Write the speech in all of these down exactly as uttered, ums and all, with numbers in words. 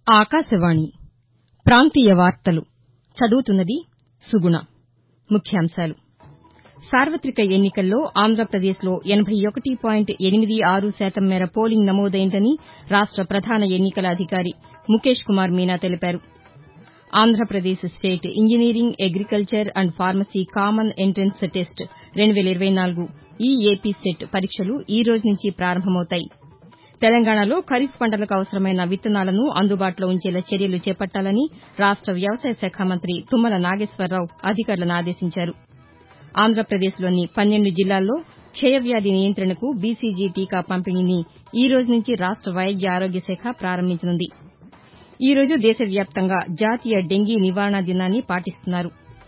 ఆకాశవాణి ప్రాంతీయ వార్తలు చదువుతున్నది సుగుణ. ముఖ్యాంశాలు. సార్వతిక ఎన్నికల్లో ఆంధ్రప్రదేశ్లో ఎనబై ఒకటి పాయింట్ ఎనిమిది ఆరు శాతం మేర పోలింగ్ నమోదైందని రాష్ట ప్రధాన ఎన్నికల అధికారి ముఖేష్ కుమార్ మీనా తెలిపారు. Andhra Pradesh state engineering, agriculture and pharmacy common entrance test రెండు వేల ఇరవై నాలుగు ఈఏపీ సెట్ పరీక్షలు ఈ రోజు నుంచి ప్రారంభమవుతాయి. తెలంగాణలో ఖరీఫ్ పంటలకు అవసరమైన విత్తనాలను అందుబాటులో ఉంచేలా చర్యలు చేపట్టాలని రాష్ట వ్యవసాయ శాఖ మంత్రి తుమ్మల నాగేశ్వరరావు అధికారులను ఆదేశించారు. ఆంధ్రప్రదేశ్లోని పన్నెండు జిల్లాల్లో క్షయవ్యాధి నియంత్రణకు బీసీజీ టీకా పంపిణీని ఈ రోజు నుంచి రాష్ట వైద్య ఆరోగ్య శాఖ ప్రారంభించనుంది. ఈ రోజు దేశవ్యాప్తంగా జాతీయ డెంగీ నివారణ దినాన్ని పాటిస్తున్నారు.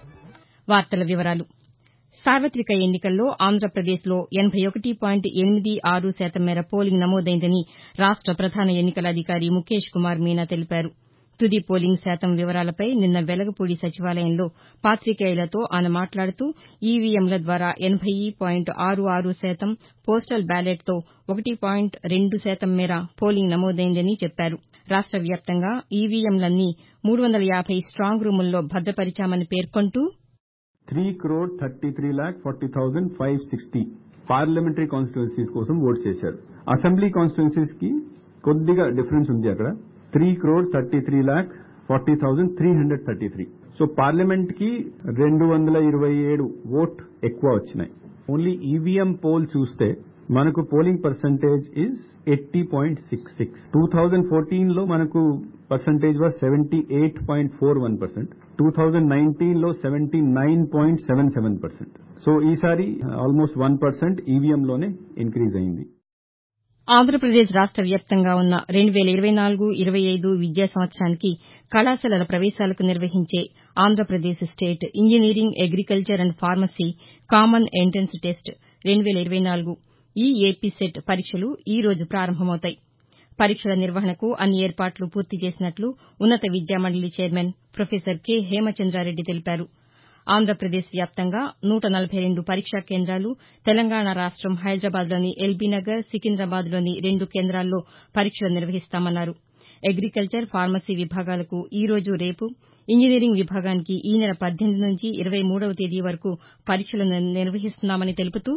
సార్వతిక ఎన్నికల్లో ఆంధ్రప్రదేశ్లో ఎనబై ఒకటి పాయింట్ ఎనిమిది ఆరు శాతం మేర పోలింగ్ నమోదైందని రాష్ట ప్రధాన ఎన్నికల అధికారి ముఖేష్ కుమార్ మీనా తెలిపారు. తుది పోలింగ్ శాతం వివరాలపై నిన్న వెలగపూడి సచివాలయంలో పాతికేయులతో ఆయన మాట్లాడుతూ ఈవీఎంల ద్వారా ఎనబై పాయింట్ ఆరు ఆరు శాతం, పోస్టల్ బ్యాలెట్తో ఒకటి పాయింట్ రెండు శాతం మేర పోలింగ్ నమోదైందని చెప్పారు. రాష్ట వ్యాప్తంగా ఈవీఎంలన్నీ మూడు వందల యాబై స్టాంగ్ రూముల్లో భద్రపరిచామని పేర్కొంటూ three crore thirty three lakh forty thousand five sixty parliamentary constituencies కోసం ఓట్ చేశారు. అసెంబ్లీ కాన్స్టిట్యుయెన్సీస్ కి కొద్దిగా డిఫరెన్స్ ఉంది. అక్కడ three crore thirty three lakh forty thousand three hundred thirty three so parliament కి రెండు వందల ఇరవై ఏడు ఓట్ ఎక్కువ వచ్చినాయి. ఓన్లీ ఈవీఎం పోల్ చూస్తే మనకు polling percentage is eighty point six six two thousand fourteen లో మనకు percentage was seventy eight point four one percent two thousand nineteen లో seventy nine point seven seven percent so ఈసారి almost one percent ఈవీఎంలోనే increase అయింది. ఆంధ్రప్రదేశ్ రాష్ట వ్యాప్తంగా ఉన్న రెండు వేల ఇరవై నాలుగు ఇరవై ఐదు విద్యా సంవత్సరానికి కళాశాలల ప్రవేశాలకు నిర్వహించే Andhra Pradesh state engineering, agriculture and pharmacy common entrance test రెండు వేల ఇరవై నాలుగు ఈఏపీ సెట్ పరీక్షలు ఈ రోజు ప్రారంభమవుతాయి. పరీక్షల నిర్వహణకు అన్ని ఏర్పాట్లు పూర్తి చేసినట్లు ఉన్నత విద్యామండలి చైర్మన్ ప్రొఫెసర్ కె హేమచంద్రారెడ్డి తెలిపారు. ఆంధ్రప్రదేశ్ వ్యాప్తంగా నూట నలబై రెండు పరీక్షా కేంద్రాలు, తెలంగాణ రాష్టం హైదరాబాద్లోని ఎల్బీనగర్, సికింద్రాబాద్లోని రెండు కేంద్రాల్లో పరీక్షలు నిర్వహిస్తామన్నారు. అగ్రికల్చర్, ఫార్మసీ విభాగాలకు ఈ రోజు, రేపు, ఇంజనీరింగ్ విభాగానికి ఈ నెల పద్దెనిమిది నుంచి ఇరవై మూడవ తేదీ వరకు పరీక్షలు నిర్వహిస్తున్నామని తెలుపుతూ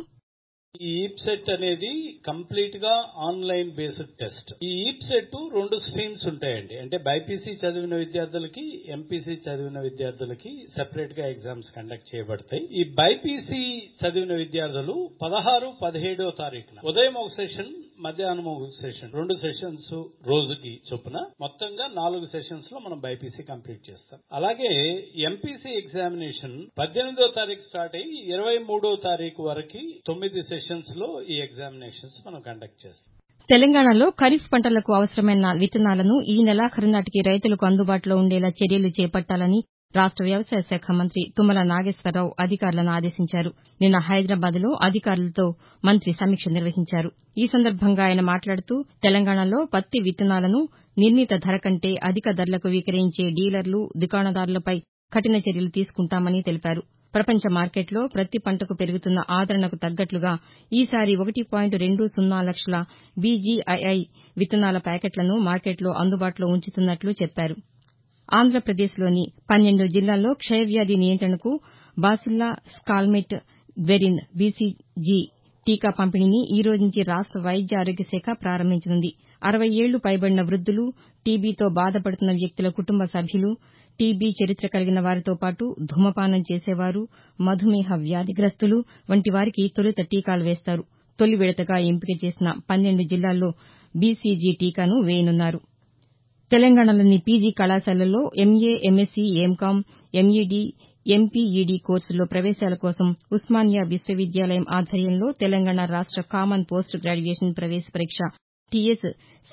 ఈ ఈప్ సెట్ అనేది కంప్లీట్ గా ఆన్లైన్ బేస్డ్ టెస్ట్. ఈ ఈప్ సెట్ రెండు స్ట్రీమ్స్ ఉంటాయండి. అంటే బైపీసీ చదివిన విద్యార్థులకి, ఎంపీసీ చదివిన విద్యార్థులకి సెపరేట్ గా ఎగ్జామ్స్ కండక్ట్ చేయబడతాయి. ఈ బైపీసీ చదివిన విద్యార్థులు పదహారు పదిహేడో తారీఖున ఉదయం ఒక సెషన్, మధ్యాహ్నం ఒక సెషన్, రెండు సెషన్స్ రోజుకి చొప్పున మొత్తంగా నాలుగు సెషన్స్ లో మనం బైపీసీ కంప్లీట్ చేస్తాం. అలాగే ఎంపీసీ ఎగ్జామినేషన్ పద్దెనిమిదో తారీఖు స్టార్ట్ అయ్యి ఇరవై మూడో తారీఖు వరకు తొమ్మిది సెషన్స్ లో ఈ ఎగ్జామినేషన్స్ మనం కండక్ట్ చేస్తాం. తెలంగాణలో ఖరీఫ్ పంటలకు అవసరమైన విత్తనాలను ఈ నెలాఖరు నాటికి రైతులకు అందుబాటులో ఉండేలా చర్యలు చేపట్టాలని రాష్ట వ్యవసాయ శాఖ మంత్రి తుమ్మల నాగేశ్వరరావు అధికారులను ఆదేశించారు. నిన్న హైదరాబాద్లో అధికారులతో మంత్రి సమీక్ష నిర్వహించారు. ఈ సందర్భంగా ఆయన మాట్లాడుతూ తెలంగాణలో పత్తి విత్తనాలను నిర్ణీత ధర కంటే అధిక ధరలకు విక్రయించే డీలర్లు, దుకాణదారులపై కఠిన చర్యలు తీసుకుంటామని తెలిపారు. ప్రపంచ మార్కెట్లో ప్రతి పంటకు పెరుగుతున్న ఆదరణకు తగ్గట్లుగా ఈసారి ఒకటి పాయింట్ రెండు సున్నా లక్షల బీజీఐఐ విత్తనాల ప్యాకెట్లను మార్కెట్లో అందుబాటులో ఉంచుతున్నట్లు చెప్పారు. ఆంధ్రప్రదేశ్లోని పన్నెండు జిల్లాల్లో క్షయవ్యాధి నియంత్రణకు బాసిల్లా స్కాల్మెట్ గ్వెరిన్ బీసీజీ టీకా పంపిణీని ఈ రోజు నుంచి రాష్ట వైద్య ఆరోగ్య శాఖ ప్రారంభించనుంది. అరవై ఏళ్లు పైబడిన వృద్దులు, టీబీతో బాధపడుతున్న వ్యక్తుల కుటుంబ సభ్యులు, టీబీ చరిత్ర కలిగిన వారితో పాటు ధూమపానం చేసేవారు, మధుమేహ వ్యాధిగ్రస్తులు వంటి వారికి తొలుత టీకాలు వేస్తారు. తొలి విడతగా ఎంపిక చేసిన పన్నెండు జిల్లాల్లో బీసీజీ టీకాను వేయనున్నారు. తెలంగాణలోని పీజీ కళాశాలల్లో MA, MSc, MCom, MEd, MPEd కోర్సుల్లో ప్రవేశాల కోసం ఉస్మానియా విశ్వవిద్యాలయం ఆధ్వర్యంలో తెలంగాణ రాష్ట కామన్ పోస్ట్ గ్రాడ్యుయేషన్ ప్రవేశ పరీక్ష టీఎస్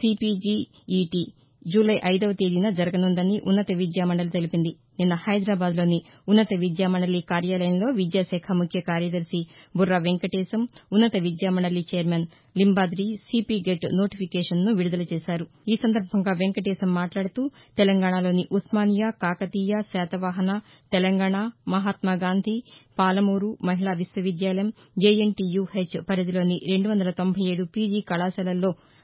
సీపీజీఈటీ జూలై ఐదవ తేదీన జరగనుందని ఉన్నత విద్యామండలి తెలిపింది. నిన్న హైదరాబాద్లోని ఉన్నత విద్యామండలి కార్యాలయంలో విద్యాశాఖ ముఖ్య కార్యదర్శి బుర్రా వెంకటేశం, ఉన్నత విద్యామండలి చైర్మన్ లింబాద్రి సీపీగెట్ నోటిఫికేషన్ను విడుదల చేశారు. ఈ సందర్భంగా వెంకటేశం మాట్లాడుతూ తెలంగాణలోని ఉస్మానియా, కాకతీయ, శాతవాహన, తెలంగాణ, మహాత్మాగాంధీ, పాలమూరు మహిళా విశ్వవిద్యాలయం, జేఎన్టీయూహెచ్ పరిధిలోని రెండు వందల తొంభై ఏడు పీజీ కళాశాలల్లో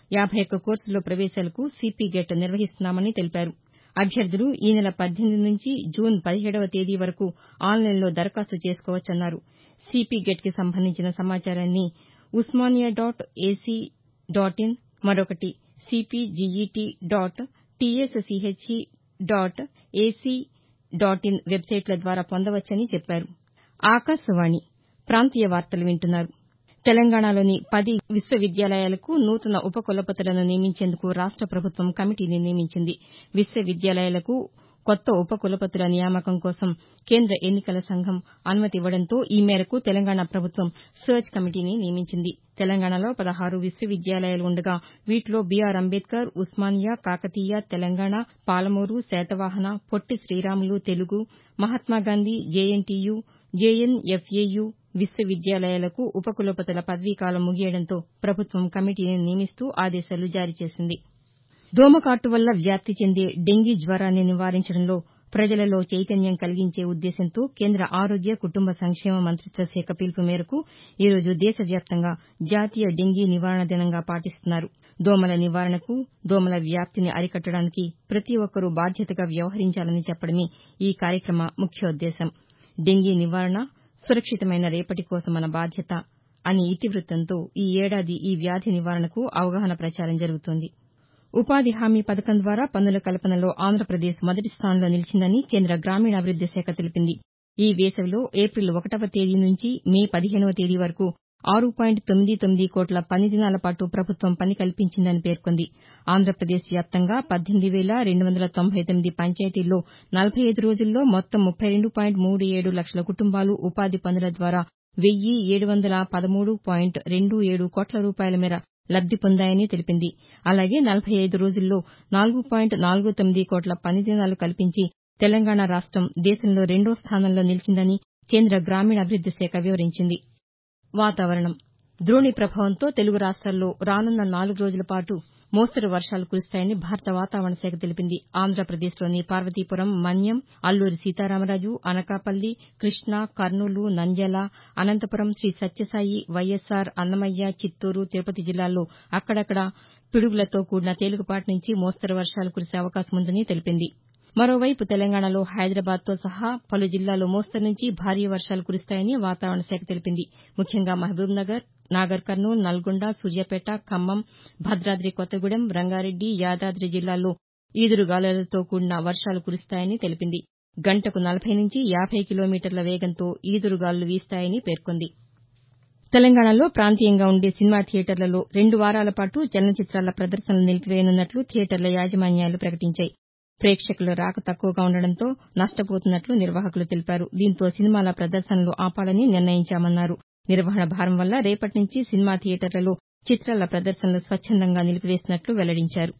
యాభై ఒక్క కోర్సుల్లో ప్రవేశాలకు సిపి గెట్ నిర్వహిస్తున్నామని తెలిపారు. అభ్యర్థులు ఈ నెల పద్దెనిమిది నుంచి జూన్ పదిహేడవ తేదీ వరకు ఆన్లైన్లో దరఖాస్తు చేసుకోవచ్చన్నారు. సిపి గెట్కి సంబంధించిన సమాచారాన్ని Osmania dot AC dot in, మరొకటి CPGET dot TSCHE dot AC dot in వెబ్సైట్ల ద్వారా పొందవచ్చని చెప్పారు. ఆకాశవాణి ప్రాంతీయ వార్తలు వింటున్నారు. తెలంగాణలోని పది విశ్వవిద్యాలయాలకు నూతన ఉపకులపతులను నియమించేందుకు రాష్ట ప్రభుత్వం కమిటీని నియమించింది. విశ్వవిద్యాలయాలకు కొత్త ఉపకులపతుల నియామకం కోసం కేంద్ర ఎన్నికల సంఘం అనుమతి ఇవ్వడంతో ఈ మేరకు తెలంగాణ ప్రభుత్వం సెర్చ్ కమిటీని నియమించింది. తెలంగాణలో పదహారు విశ్వవిద్యాలయాలు ఉండగా వీటిలో BR Ambedkar, Osmania, Kakatiya, Telangana, Palamuru, Satavahana, Potti Sriramulu Telugu, Mahatma Gandhi, JNTU, JNFAU విశ్వవిద్యాలయాలకు ఉపకులపతుల పదవీకాలం ముగియడంతో ప్రభుత్వం కమిటీని నియమిస్తూ ఆదేశాలు జారీ చేసింది. దోమకాటు వల్ల వ్యాప్తి చెందే డెంగీ జ్వరాన్ని నివారించడంలో ప్రజలలో చైతన్యం కలిగించే ఉద్దేశంతో కేంద్ర ఆరోగ్య కుటుంబ సంక్షేమ మంతిత్వ శాఖ పిలుపు మేరకు ఈరోజు దేశవ్యాప్తంగా జాతీయ డెంగీ నివారణ దినంగా పాటిస్తున్నారు. దోమల నివారణకు, దోమల వ్యాప్తిని అరికట్టడానికి ప్రతి ఒక్కరూ బాధ్యతగా వ్యవహరించాలని చెప్పడమే ఈ కార్యక్రమ ముఖ్యోద్దేశం. డెంగీ నివారణ సురక్షితమైన రేపటి కోసం మన బాధ్యత అని ఇతివృత్తంతో ఈ ఏడాది ఈ వ్యాధి నివారణకు అవగాహన ప్రచారం జరుగుతోంది. ఉపాధి హామీ పథకం ద్వారా పనుల కల్పనలో ఆంధ్రప్రదేశ్ మొదటి స్థానంలో నిలిచిందని కేంద్ర గ్రామీణాభివృద్ది శాఖ తెలిపింది. ఈ వేసవిలో ఏప్రిల్ ఒకటవ తేదీ నుంచి మే పదిహేనవ తేదీ వరకు ఆరు పాయింట్ తొమ్మిది తొమ్మిది కోట్ల పని దినాల పాటు ప్రభుత్వం పని కల్పించిందని పేర్కొంది. ఆంధ్రప్రదేశ్ వ్యాప్తంగా పద్దెనిమిది వేల రెండు వందల తొంభై తొమ్మిది పంచాయతీల్లో నలభై ఐదు రోజుల్లో మొత్తం ముప్పై రెండు పాయింట్ మూడు ఏడు లక్షల కుటుంబాలు ఉపాధి పనుల ద్వారా వెయ్యి ఏడు వందల పదమూడు పాయింట్ రెండు ఏడు కోట్ల రూపాయల మేర లబ్ది పొందాయని తెలిపింది. అలాగే నలభై ఐదు రోజుల్లో నాలుగు పాయింట్ నాలుగు తొమ్మిది కోట్ల పని దినాలు కల్పించి తెలంగాణ రాష్టం దేశంలో రెండో స్థానంలో నిలిచిందని కేంద్ర గ్రామీణాభివృద్ది శాఖ వివరించింది. వాతావరణం ద్రోణి ప్రభావంతో తెలుగు రాష్ట్రాల్లో రానున్న నాలుగు రోజుల పాటు మోస్తరు వర్షాలు కురుస్తాయని భారత వాతావరణ శాఖ తెలిపింది. ఆంధ్రప్రదేశ్లోని పార్వతీపురం, మన్యం, అల్లూరి సీతారామరాజు, అనకాపల్లి, కృష్ణా, కర్నూలు, నంద్యాల, అనంతపురం, శ్రీ సత్యసాయి, వైఎస్సార్, అన్నమయ్య, చిత్తూరు, తిరుపతి జిల్లాల్లో అక్కడక్కడ పిడుగులతో కూడిన తేలికపాటి నుంచి మోస్తరు వర్షాలు కురిసే అవకాశం ఉందని తెలిపింది. మరోవైపు తెలంగాణలో హైదరాబాద్తో సహా పలు జిల్లాల్లో మోస్తరు నుంచి భారీ వర్షాలు కురుస్తాయని వాతావరణ శాఖ తెలిపింది. ముఖ్యంగా మహబూబ్నగర్, నాగర్ కర్నూల్, నల్గొండ, సూర్యాపేట, ఖమ్మం, భద్రాద్రి కొత్తగూడెం, రంగారెడ్డి, యాదాద్రి జిల్లాల్లో ఈదురుగాలులతో కూడిన వర్షాలు కురుస్తాయని తెలిపింది. గంటకు నలభై నుంచి యాభై కిలోమీటర్ల వేగంతో ఈదురుగాలులు వీస్తాయని పేర్కొంది. తెలంగాణలో ప్రాంతీయంగా ఉండే సినిమా థియేటర్లలో రెండు వారాల పాటు చలనచిత్రాల ప్రదర్శనలు నిలిపివేయనున్నట్లు థియేటర్ల యాజమాన్యాలు ప్రకటించాయి. ప్రేక్షకుల రాక తక్కువగా ఉండడంతో నష్టపోతున్నట్లు నిర్వాహకులు తెలిపారు. దీంతో సినిమాల ప్రదర్శనలు ఆపాలని నిర్ణయించామన్నారు. నిర్వహణ భారం వల్ల రేపటి నుంచి సినిమా థియేటర్లలో చిత్రాల ప్రదర్శనలు స్వచ్చందంగా నిలిపివేస్తున్నట్లు వెల్లడించారు.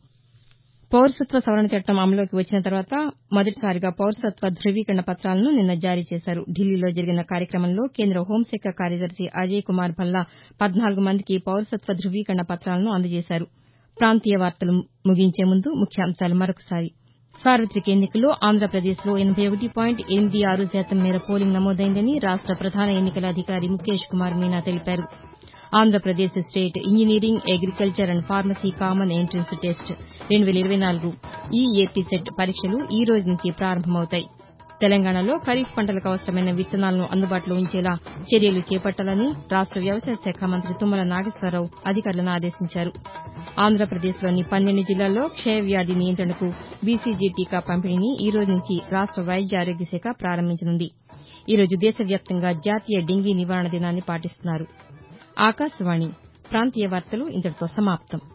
పౌరసత్వ సవరణ చట్టం అమలులోకి వచ్చిన తర్వాత మొదటిసారిగా పౌరసత్వ ధృవీకరణ పత్రాలను నిన్న జారీ చేశారు. ఢిల్లీలో జరిగిన కార్యక్రమంలో కేంద్ర హోంశాఖ కార్యదర్శి అజయ్ కుమార్ భల్లా పద్నాలుగు మందికి పౌరసత్వ ధృవీకరణ పత్రాలను అందజేశారు. ప్రాంతీయ వార్తలు ముగించే ముందు ముఖ్యాంశాలు మరొకసారి. సార్వతిక ఎన్నికల్లో ఆంధ్రప్రదేశ్లో ఎనభై ఒకటి పాయింట్ ఎనిమిది ఆరు శాతం మేర పోలింగ్ నమోదైందని రాష్ట ప్రధాన ఎన్నికల అధికారి ముఖేష్ కుమార్ మీనా తెలిపారు. Andhra Pradesh state engineering, agriculture and pharmacy common entrance test రెండు వేల ఇరవై నాలుగు ఈ ఏపీ సెట్ పరీక్షలు ఈ రోజు నుంచి ప్రారంభమవుతాయి. తెలంగాణలో ఖరీఫ్ పంటలకు అవసరమైన విత్తనాలను అందుబాటులో ఉంచేలా చర్యలు చేపట్టాలని రాష్ట వ్యవసాయ శాఖ మంత్రి తుమ్మల నాగేశ్వరరావు అధికారులను ఆదేశించారు. ఆంధ్రప్రదేశ్లోని పన్నెండు జిల్లాల్లో క్షయవ్యాధి నియంత్రణకు బీసీజీ టీకా పంపిణీని ఈ రోజు నుంచి రాష్ట వైద్య ఆరోగ్య శాఖ ప్రారంభించనుంది. ఈ రోజు దేశవ్యాప్తంగా జాతీయ డెంగీ నివారణ దినాన్ని పాటిస్తున్నారు. ఆకాశవాణి ప్రాంతీయ వార్తలు ఇంతటితో సమాప్తం.